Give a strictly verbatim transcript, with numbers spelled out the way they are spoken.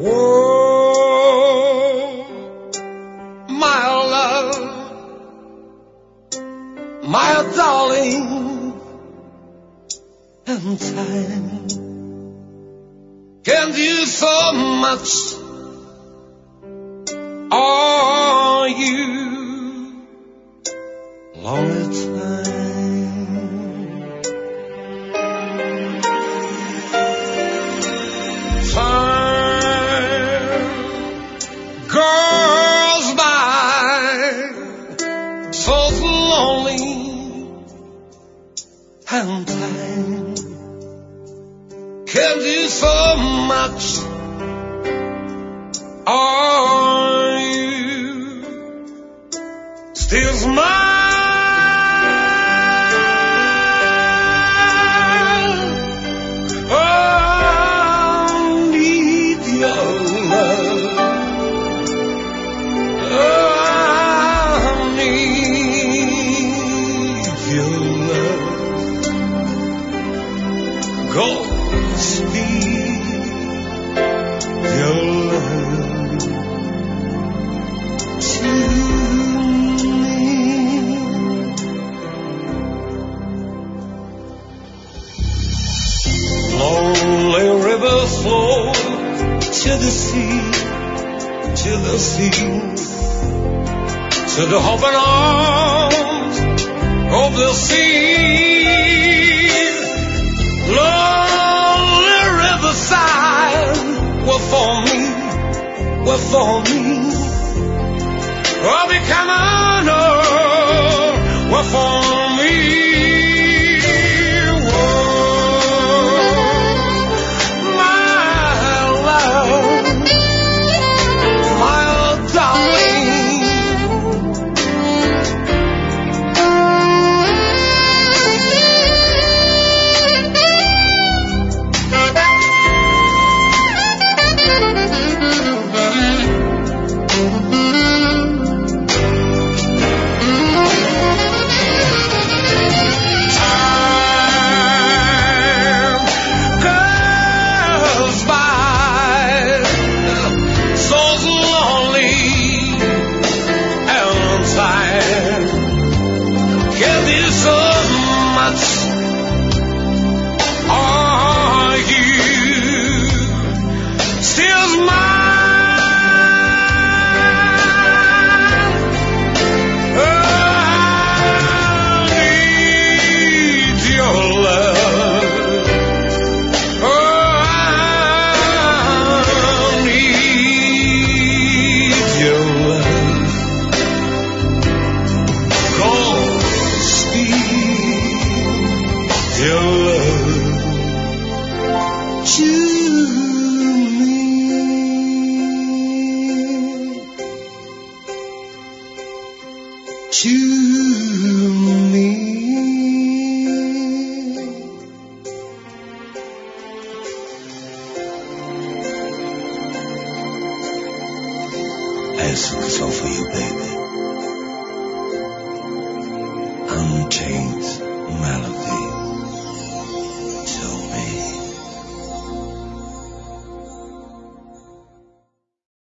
Oh, my love, my darling, and time can do so much. Are you lonely time? Time goes by so slowly, and time can do so much. Are you still mine? Oh, I need your love. Oh, I need your love. Go speak your love to me. Lonely rivers flow to the sea, to the sea, to the open arms of the sea. Lonely riverside were for me, were for me. Oh, become an honor were for me. As so for you.